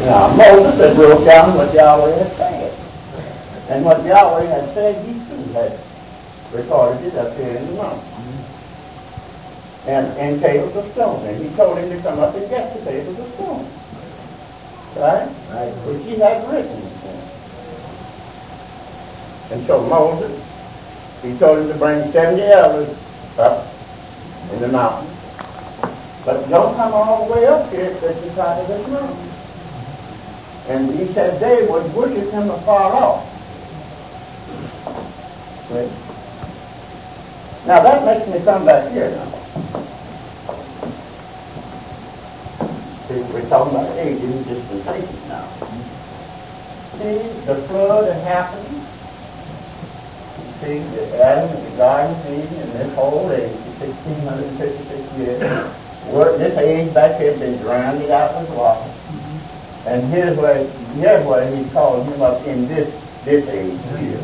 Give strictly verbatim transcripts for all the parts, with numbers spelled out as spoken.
Now, Moses had wrote down what Yahweh had said. And what Yahweh had said, he too had recorded it up here in the mountain. And, and tables of stone. And he told him to come up and get the tables of stone. Right? Right. Which he had written. And so Moses, he told him to bring seventy elders up in the mountain. But don't come all the way up here to the side of this mountain. And he said they would worship him afar off. See? Now that makes me come back here now. See, we're talking about age and dispensation now. See, the flood had happened. See, the Adam and the Garden of Eden and this whole age, sixteen fifty-six years, were, this age back here had been drowned out with water. And here's where, here's where he's calling him up in this, this age here.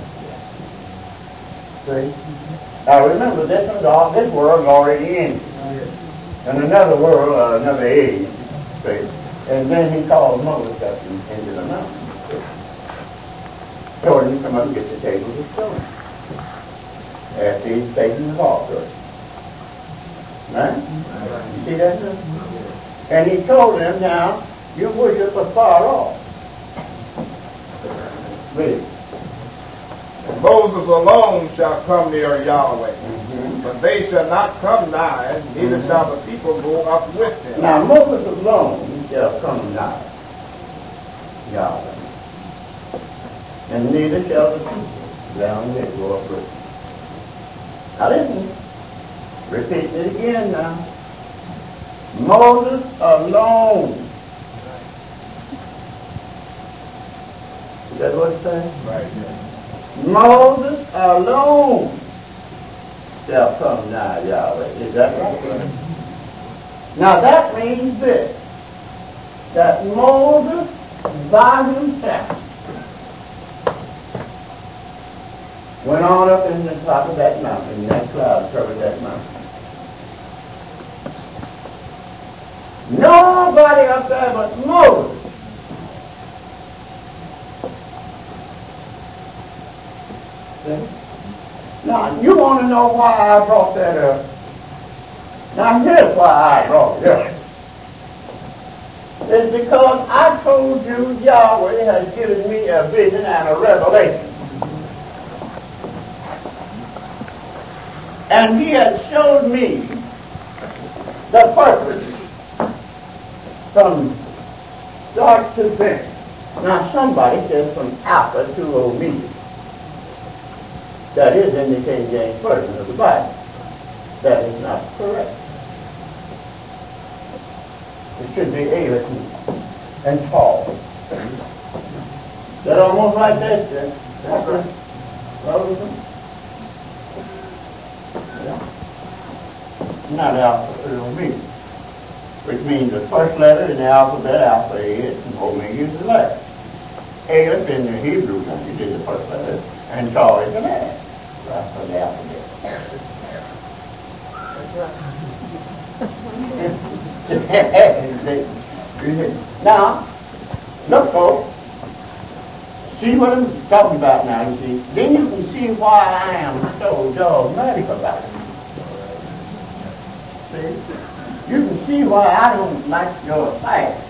See? Now remember, this one's all, this world's already ended. And another world, uh, another age. See? And then he called Moses up in, into the mountain. Told him to come up and get the tables of stone. After he's taken the altar. Right? You see that? And he told him, now, you worship afar off. Read. And Moses alone shall come near Yahweh, Mm-hmm. but they shall not come nigh, neither mm-hmm. shall the people go up with him. Now Moses alone shall come nigh Yahweh, and neither shall the people down there go up with him. Now listen, repeat it again now. Moses alone. Is that what it's saying? Right, yeah. Moses alone shall come nigh Yahweh. Is that right? Now that means this, that Moses by himself went on up in the top of that mountain, and that cloud covered that mountain. Nobody up there but Moses. See? Now, you want to know why I brought that up? Now, here's why I brought it up. It's because I told you Yahweh has given me a vision and a revelation. And he has showed me the purpose from start to finish. Now somebody says from Alpha to Omega. That is in the King James Version of the Bible. That is not correct. It should be Aleph and Paul. That almost like that, then. That's right. Not Alpha to Omega, which means the first letter in the alphabet, Alpha is, and Omega is the last. Aleph in the Hebrew language is the first letter, and Tau is the last. That's for the alphabet. Now, look, folks. See what I'm talking about now, you see. Then you can see why I am so dogmatic about it. See? You can see why I don't like your fast.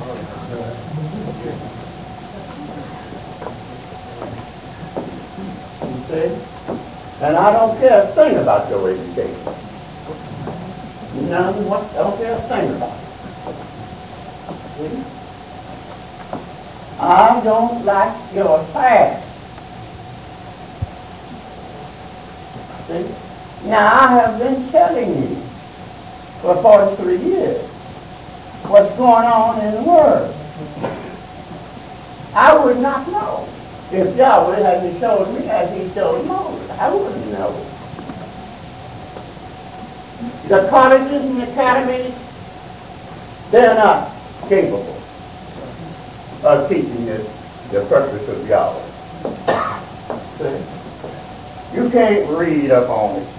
You see? And I don't care a thing about your education. None what I don't care a thing about it. See? I don't like your fast. See? Now I have been telling you for forty-three years what's going on in the world. I would not know if Yahweh hadn't showed me as he showed Moses. I wouldn't know. The colleges and academies, they're not capable of teaching this, the purpose of Yahweh. See? You can't read up on it.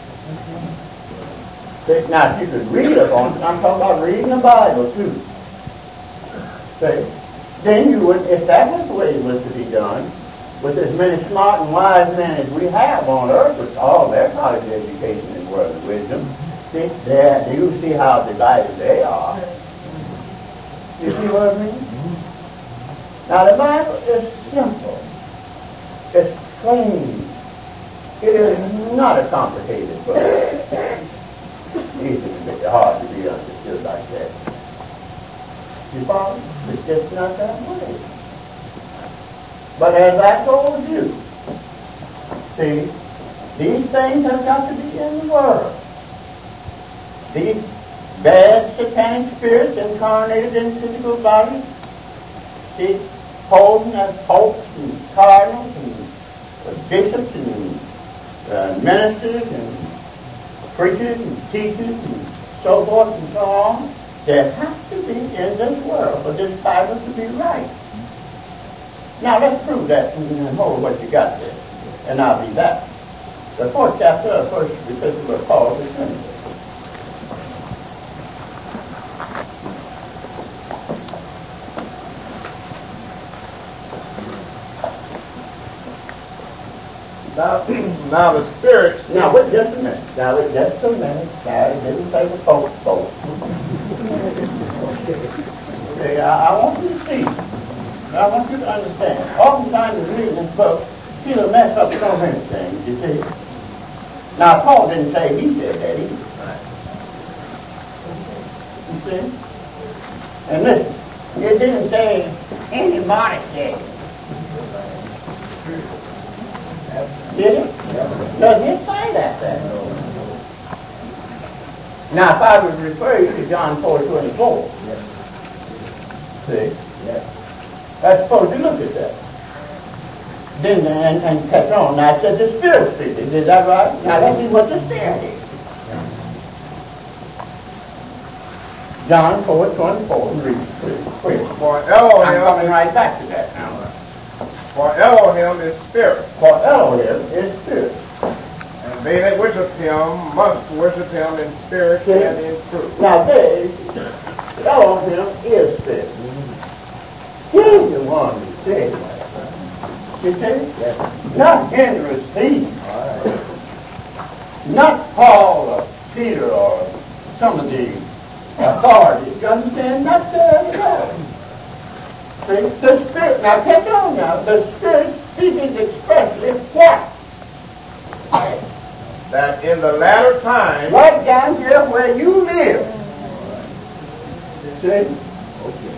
See? Now, if you could read up on it, I'm talking about reading the Bible too. See? then you would, if that was the way it was to be done, with as many smart and wise men as we have on earth, with all their college education and worldly wisdom, see, there, you see how divided they are. You see what I mean? Now the Bible is simple. It's plain. It is not a complicated book. Easy to make it hard to be understood like that. You follow? It's just not that way. But as I told you, see, these things have got to be in the Word. These bad satanic spirits incarnated in physical bodies, see, posing as popes and cardinals and uh, bishops and uh, ministers and preachers and teachers and so forth and so on. There has to be in this world for this Bible to be right. Now let's prove that and hold what you got there, and I'll be back. The fourth chapter of First Epistle of Paul to Timothy. Now, now the Spirit... Now, wait just a minute. Now, wait just a minute. Now, it didn't say the Pope spoke. Okay, I, I want you to see. I want you to understand. Oftentimes, in reading this book, he'll mess up so many things, you see. Now, Paul didn't say he said that either. You see? And listen, it didn't say anybody said it. Did it? No, it didn't say that there. Now, if I would refer you to John four twenty-four, see? I suppose you look at that. Then, and, and catch on. Now, it said the Spirit speaking. Is that right? Now, let's see what the Spirit is. John four twenty-four. Read it quick. For Elohim... I'm coming right back to that now. For Elohim is Spirit. For Elohim is Spirit. And they that worship Him must worship Him in spirit See? and in truth. Now, there, Elohim is Spirit. He's the one who said that. You see? Yes. Not Henry Steve. Right. Not Paul or Peter or some of the authorities. You understand? Not there at all. See? The Spirit, now catch on now, the Spirit speaking expressly what? That in the latter time... Right down here where you live. See? Okay.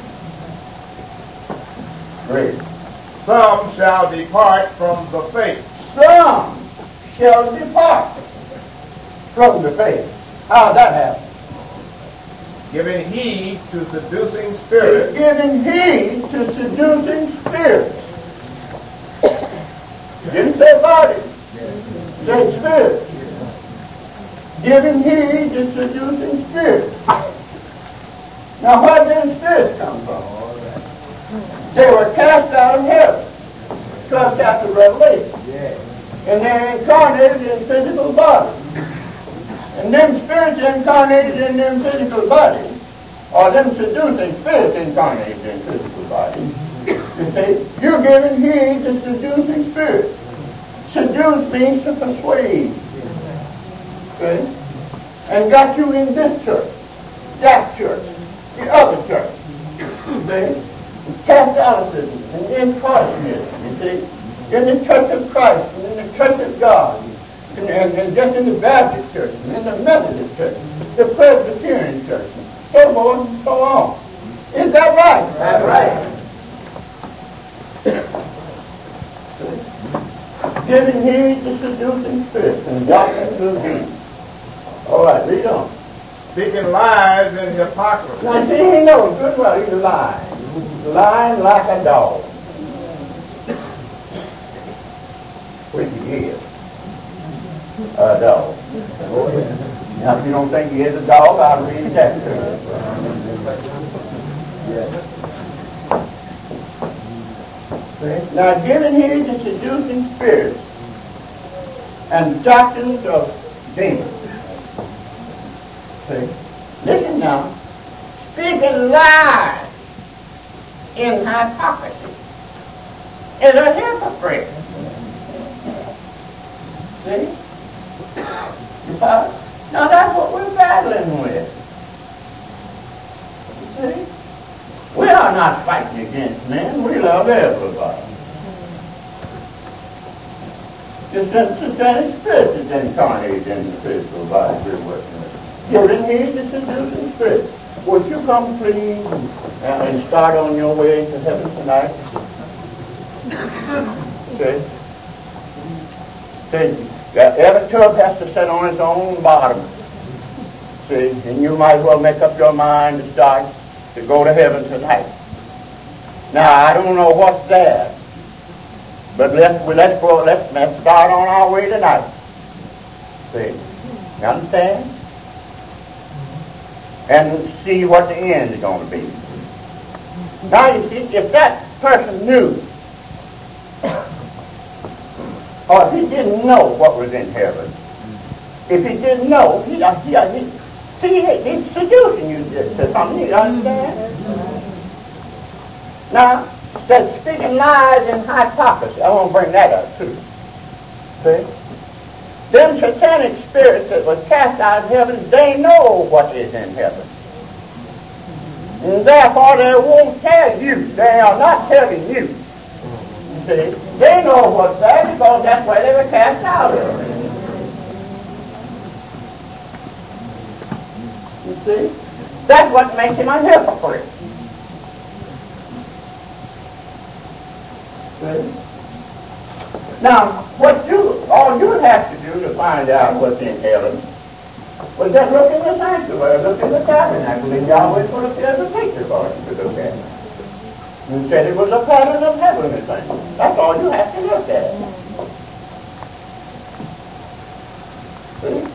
Great. Some shall depart from the faith. Some shall depart from the faith. How'd that happen? Giving heed to seducing spirits. Giving heed to seducing spirits. Didn't say body. Said spirits. Giving heed to seducing spirits. Now, where did spirits come from? They were cast out of heaven. twelfth chapter of Revelation. And they're incarnated in physical bodies. And them spirits incarnated in them physical bodies, or them seducing spirits incarnated in physical bodies, you see, you're giving heed to seducing spirits. Seduce means to persuade. See? And got you in this church, that church, the other church. See? Cast out of and in Christism, you see, in the church of Christ, and in the church of God, and, and, and just in the Baptist church, and in the Methodist church, the Presbyterian church, and so forth and so on. Is that right? That's right. Giving heed to seducing spirits and doctrines of demons. All right, read on. Speaking lies and hypocrisy. Now, see, he knows good well he's lying. Lying like a dog. Which he is. A dog. Now, if you don't think he is a dog, I'll read that to you. Now, giving heed to seducing spirits and doctrines of demons. See? Listen now. Speaking lies in hypocrisy is a hypocrite. See? Uh, now that's what we're battling with. See? We are not fighting against men. We love everybody. It's just the satanic spirit that's incarnated in the physical body we're working with. Giving me the seducing spirit. Would you come please and, and start on your way to heaven tonight? See? See? Every tub has to sit on its own bottom. See? And you might as well make up your mind to start to go to heaven tonight. Now, I don't know what's there. But let's, let's, go, let's, let's start on our way tonight. See? You understand? And see what the end is going to be. Now, you see, if that person knew, or if he didn't know what was in heaven, if he didn't know, he, he, he, see, he's seducing you to something, you understand? Now, said speaking lies and hypocrisy. I want to bring that up too. See? Them satanic spirits that was cast out of heaven, they know what is in heaven. And therefore they won't tell you. They are not telling you. See? They know what's there because that's where they were cast out of. You see? That's what makes him a hypocrite. See? Now, what you, all you have to do to find out what's in heaven was just look in the sanctuary, look in the tabernacle, and Yahweh put up there a picture for you to look at. You said it was a pattern of heavenly things. That's all you have to look at. See?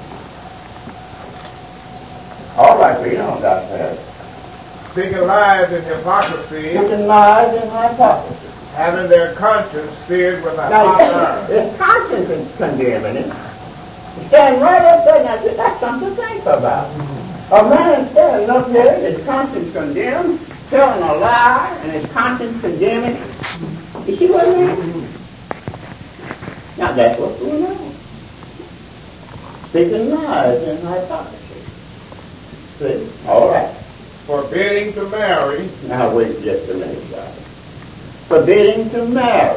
All right, read on, Doctor Speaking lies and hypocrisy. Speaking lies and hypocrisy. Having their conscience seared with a Now, hot iron. his conscience is condemning him. He's standing right up there, now that's something to think about. A man standing up here, his conscience condemned, telling a lie, and his conscience condemning him. You see what I mean? Now that's what's going on. Speaking lies and hypocrisy. See? All right. Forbidding to marry. Now wait just a minute, guys. Forbidding to marry.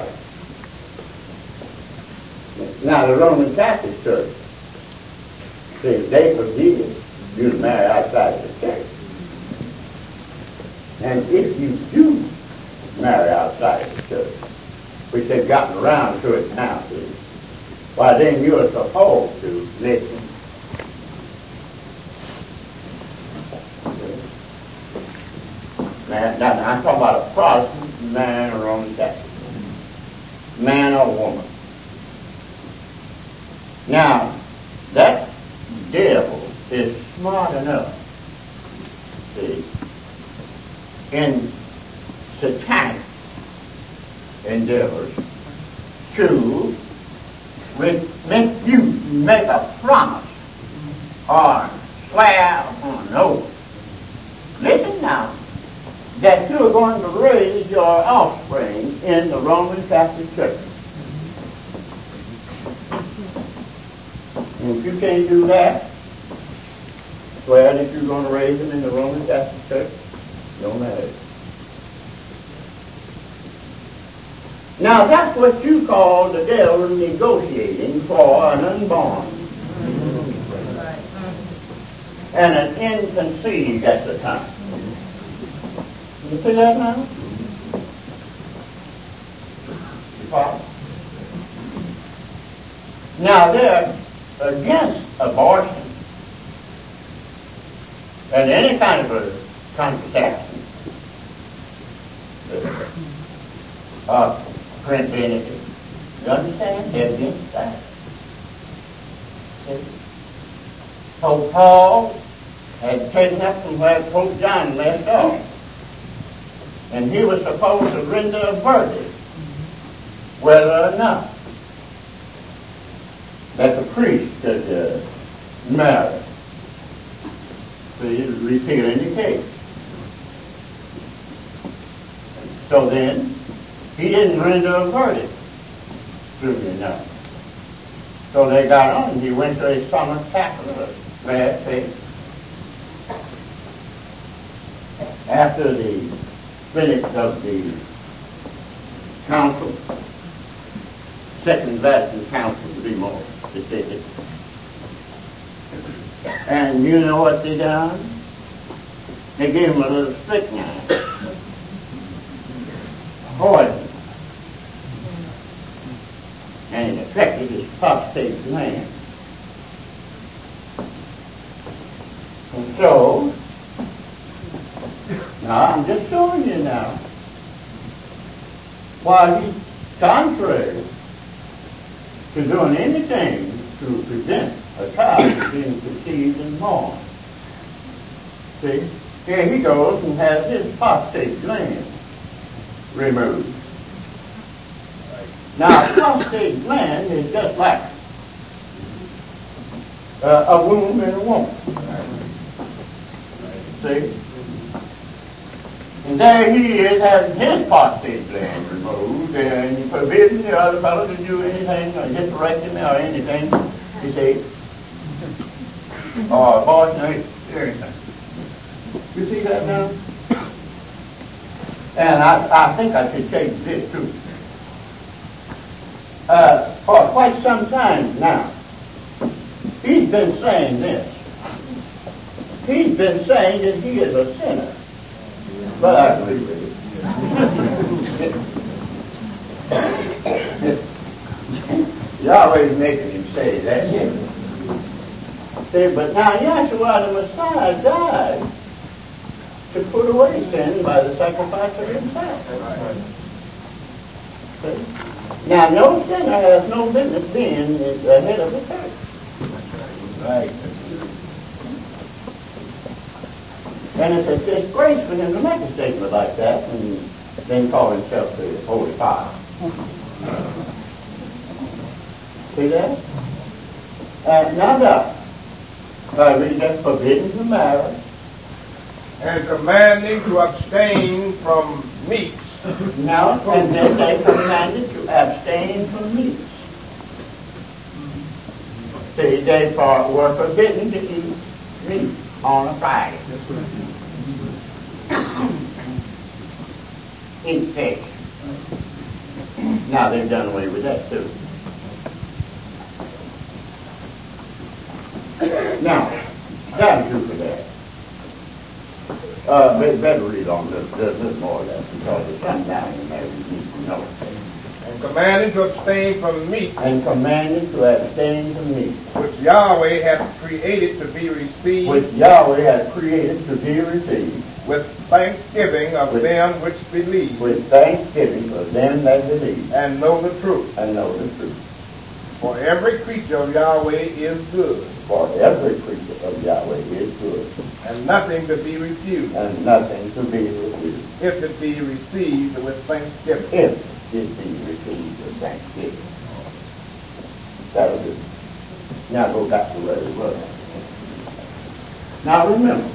Now the Roman Catholic Church, see, they forbid you to marry outside the church. And if you do marry outside the church, which they've gotten around to it now, see, why then you are supposed to listen. Man, now, I'm talking about a Protestant man or Roman Catholic. Man or woman. Now, that devil is smart enough, see, in satanic endeavors to make you make a promise or swear upon an oath. Listen now. That you're going to raise your offspring in the Roman Catholic Church. And if you can't do that, swear that you're going to raise them in the Roman Catholic Church, don't marry. Now that's what you call the devil negotiating for an unborn. And an inconceived at the time. You see that now? Now they're against abortion and any kind of a contraception. Uh, Prince Benedict. You understand? They're against that. Pope Paul had taken up from where Pope John left off. And he was supposed to render a verdict whether or not that the priest could uh, marry. So he's repealing the case. So then, he didn't render a verdict, do you know? So they got on, and he went to a summer chapel, glad faith. After the finish of the council, Second Vatican Council to be more specific. And you know what they done? They gave him a little strychnine, poison, and it affected his prostate gland. And so, now I'm just showing you now, while he's contrary to doing anything to prevent a child from being conceived and born. See? Here he goes and has his prostate gland removed. Now, a prostate gland is just like uh, a womb in a woman. See? And there he is having his prostate gland removed, and he forbidding the other fellow to do anything, or hysterectomy or anything, you see, or abortion or anything. You see that now? And I, I think I should change this too. Uh, for quite some time now, he's been saying this. He's been saying that he is a sinner. But I agree with it. Yahweh is making him say that. See, but now Yahshua the Messiah died to put away sin by the sacrifice of himself. See? Now, no sinner has no business being the head of the church. Right. And it's a disgrace for him to make a statement like that and then call himself the Holy Father. See that? Uh, now, now, I read that forbidden to marry. And commanding to abstain from meats. Now, and then they commanded to abstain from meats. See, they for, were forbidden to eat meat on a Friday. Eat fish. Now they've done away with that too. Now, that'll do for that. Uh, better, better read on this, this, this more of that, because there's something down in there you need to know. And commanding to abstain from meat. And commanded to abstain from meat. Which Yahweh hath created to be received. Which Yahweh hath created to be received. With thanksgiving of with, them which believe. With thanksgiving of them that believe. And know the truth. And know the truth. For every creature of Yahweh is good. For every creature of Yahweh is good. And nothing to be refused. And nothing to be refused. If it be received with thanksgiving. If it be received with thanksgiving. That'll do. Now go back to where it was. Now remember,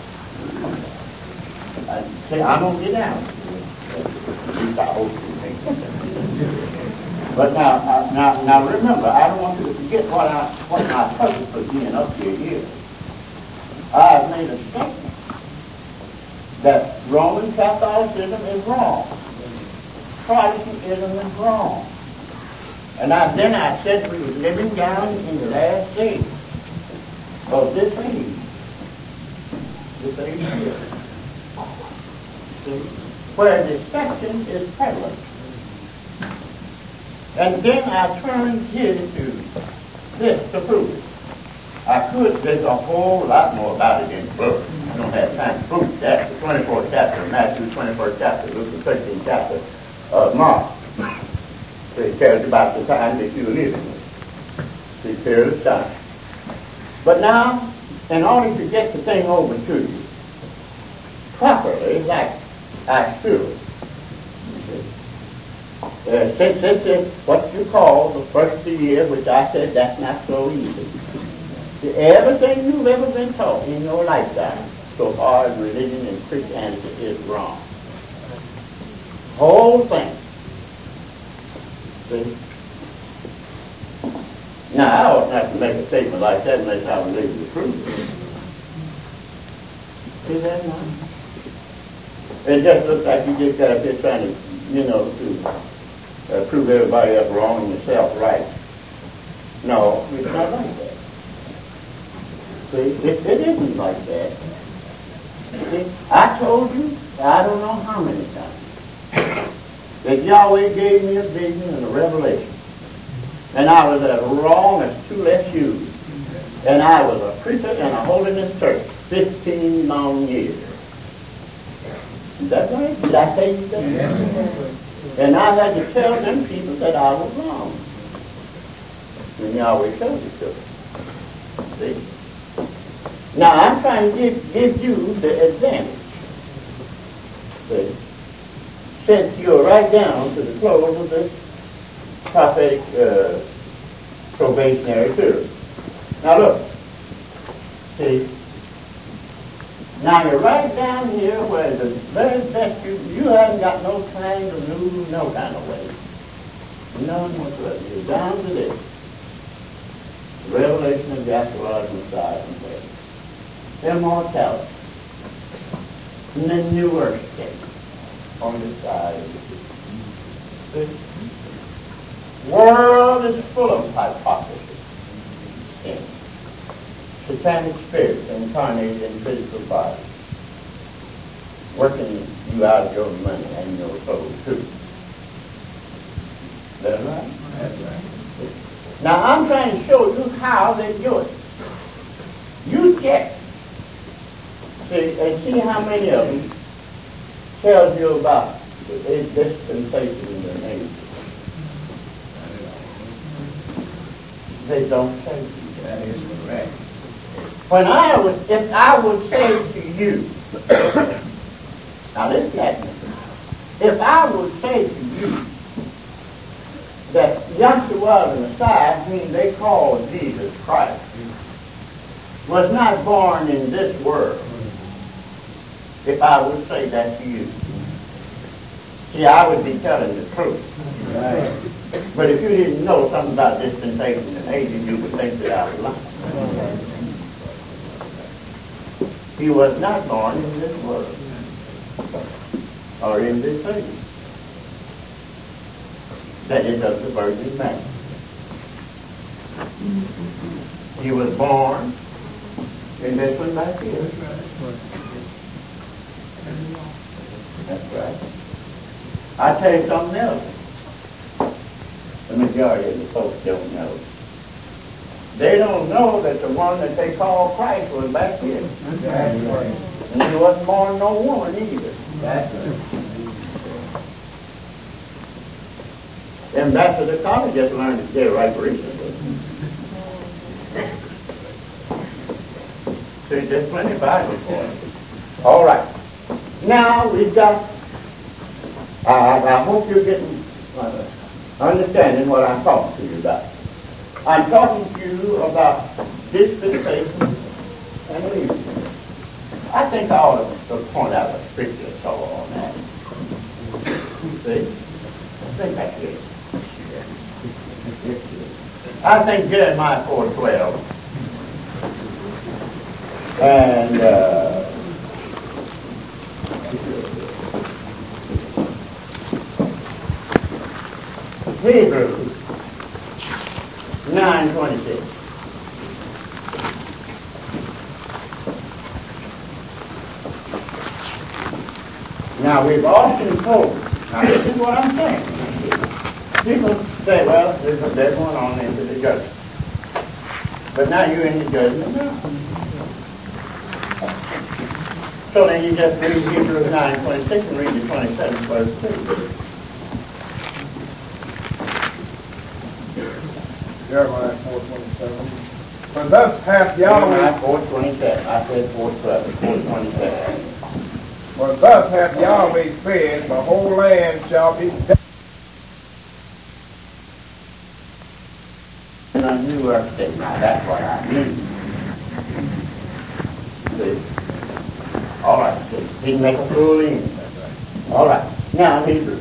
I say I'm going to get down. At least I hope you think. But now, uh, now, now remember, I don't want you to forget what I, what my purpose for being up here is. I have made a statement that Roman Catholicism is wrong. Protestantism is wrong. And I, then I said we were living down in the last days of this age. This age here. See? Where deception is prevalent. And then I turned here to this to prove it. I could, there's a whole lot more about it in the book. I don't have time to prove that. The twenty-fourth chapter of Matthew, twenty-first chapter, Luke, the thirteenth chapter of Mark. So it tells you about the time that you're living in. The period of time. But now, in order to get the thing over to you properly, like I should, Uh, since this is what you call the first of the year, which I said that's not so easy. See, everything you've ever been taught in your lifetime so far as religion and Christianity is wrong. Whole thing. See? Now, I ought not to make a statement like that unless I was able to prove it. See that now? It just looks like you just got up here trying to, you know, to uh, prove everybody else wrong and yourself right. No, it's not like that. See, it, it isn't like that. See, I told you, I don't know how many times, that Yahweh gave me a vision and a revelation. And I was as wrong as two less shoes. And I was a preacher in a holiness church fifteen long years. Is that right? Did I tell you that? Yes. And I had to tell them people that I was wrong. And Yahweh showed it to them. See? Now I'm trying to give, give you the advantage. See? Since you're right down to the close of this prophetic uh, probationary period. Now look, see, now you're right down here where the very best you, you haven't got no kind of new, no kind of way. None whatsoever. You're down to this. Revelation of Yahshua Messiah and faith. Immortality. And then new earth state on the side of the sea. World is full of hypocrisy. Yeah. Satanic spirits incarnated in physical bodies, working you out of your money and your soul too. That's right. That's right. Now I'm trying to show you how they do it. You check, see, and see how many of them tells you about the dispensation in their name. They don't tell you. That is correct. When I would, if I would say to you, now listen at me, if I would say to you that Yahshua the Messiah, whom they call Jesus Christ, was not born in this world, if I would say that to you, see, I would be telling the truth. Right. But if you didn't know something about dispensation and aging, you would think that I was lying. He was not born in this world or in this age. That is of the Virgin Mary. He was born in this one back here. That's right. I tell you something else. The majority of the folks don't know. They don't know that the one that they call Christ was back here. That's right. And he wasn't born no woman either. That's right. Ambassador Carter just learned to stay right recently. See, there's plenty of Bible for it. All right. Now we've got, uh, I hope you're getting uh, understanding what I'm talking to you about. I'm talking to you about dispensation and allegiance. I think I ought to point out a scripture or so on that. See? I think that's it. I think Jeremiah four twelve. And uh, Hebrews nine twenty-six. Now we've often told, now this is what I'm saying. People say, well, there's, a, there's one on into the judgment. But now you're in the judgment now. So then you just read Hebrews nine twenty-six and read the twenty-seventh verse too. Jeremiah four twenty-seven. For thus hath Yahweh... Jeremiah four twenty-seven. I said four twelve. four twenty-seven. For thus hath Yahweh said, the whole land shall be... And I knew I said, now that's what I mean. See? All right. See? He can make a fool in. All right. Now, Hebrew.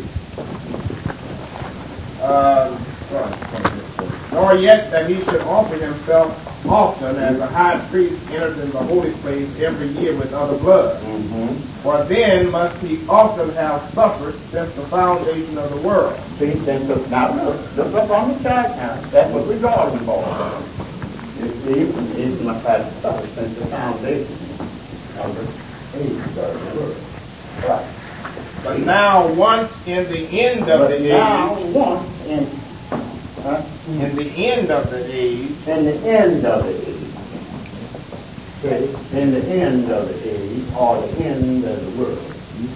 Uh, nor yet that he should offer himself often as the high priest enters in the holy place every year with other blood. Mm-hmm. For then must he often have suffered since the foundation of the world. See, then look, now look, look up on the chart now. That's what we're drawing for. You see, he must have suffered since the foundation of the age of the world. Right. But now once in the end of But the now, age, once in, huh? in the end of the age, in the end of the age, see, in the end of the age, or the end of the world.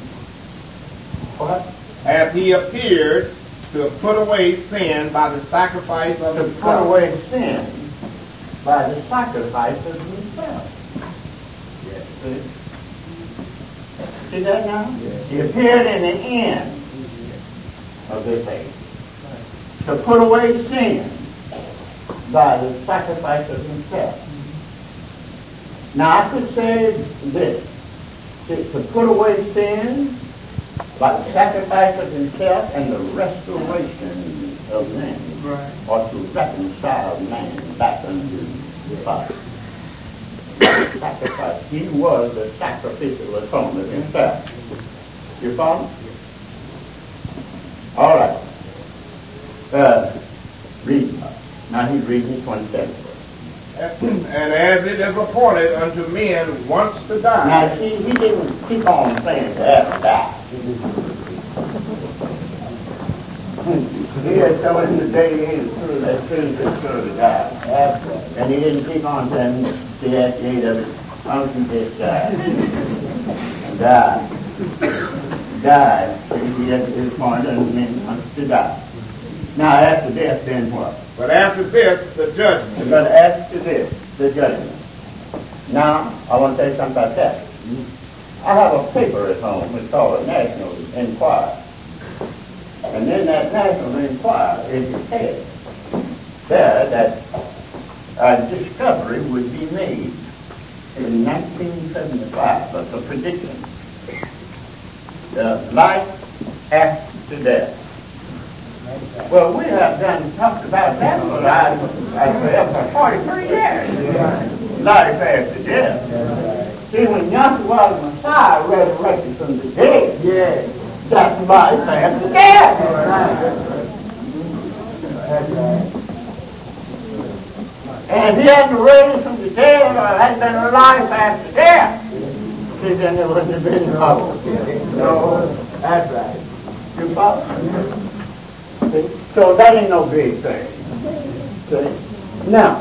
What? hath he appeared to put away sin by the sacrifice of To himself. put away sin by the sacrifice of himself. Yes. See? See that now? Yes. He appeared in the end of this age. To put away sin by the sacrifice of himself. Now I could say this. To, to put away sin by the sacrifice of himself and the restoration of man. Right. Or to reconcile man back unto the Father. Sacrifice. He was the sacrificial atonement himself. You follow? All right. Uh, read. Now he's reading twenty-seven. And as it is appointed unto men once to die. Now see, he didn't keep on saying that die. He had told him the day he was through that soon as sure to die. And he didn't keep on saying the eight of it unto this die. Die. Die. See, he had his point and meant unto to die. Now after death, then what? But after this, the judgment. But after this, the judgment. Now, I want to tell you something about that. I have a paper at home. It's called a National Enquirer. And in that National Enquirer, it said there that a discovery would be made in nineteen seventy-five. That's a prediction. The life after death. Well, we have done talked about that for I, I say for forty-three years. Life after death. See, when Yahshua the Messiah resurrected from the dead, yeah, that's life after death. And if he hadn't raised from the dead or hadn't been alive after death, see, then there wouldn't have been trouble. No, that's right. You follow? See? So that ain't no big thing. See? Now,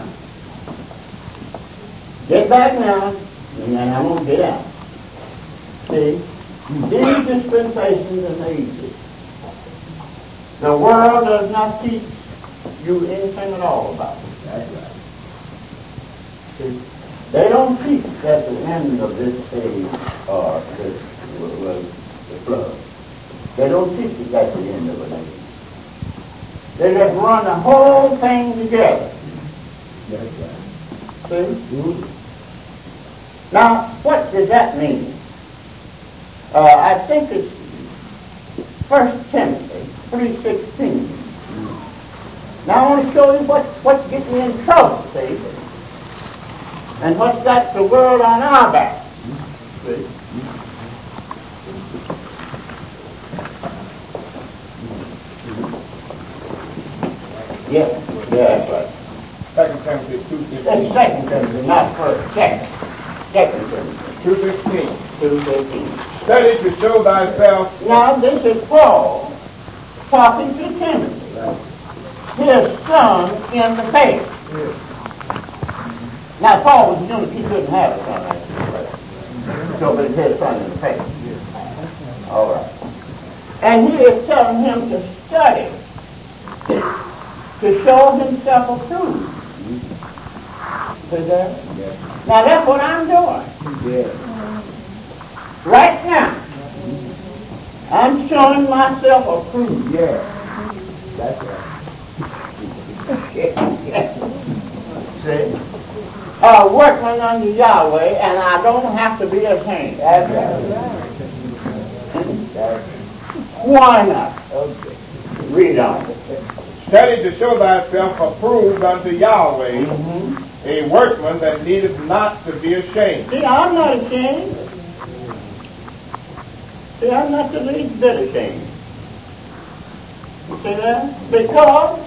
get back now, and then I'm going to get out. See? These dispensations and ages, the world does not teach you anything at all about it. That's right. See? They don't teach that the end of this age or this was the flood. They don't teach it at the end of an age. They just run the whole thing together. That's right. See? Mm-hmm. Now, what does that mean? Uh, I think it's First Timothy three sixteen. Mm-hmm. Now I want to show you what, what's getting me in trouble, see? And what's got the world on our back. See? Yes, yeah, that's right. Second Timothy two fifteen. That's second Timothy, not first. Second. Second Timothy. two fifteen. two fifteen. Study to show thyself. Now this is Paul talking to Timothy, his son in the faith. Yes. Now Paul was young, he couldn't have a son like this. So but it's his son in the faith. Yes. All right. And he is telling him to study, to show himself approved. See that? Yes. Now that's what I'm doing. Yes. Right now, I'm showing myself approved. Yes. That's right. See? A workman under Yahweh, and I don't have to be ashamed. That's right. Why not? Okay. Read on. Study to show thyself approved unto Yahweh, Mm-hmm. a workman that needeth not to be ashamed. See, I'm not ashamed. See, I'm not the least bit ashamed. You see that? Because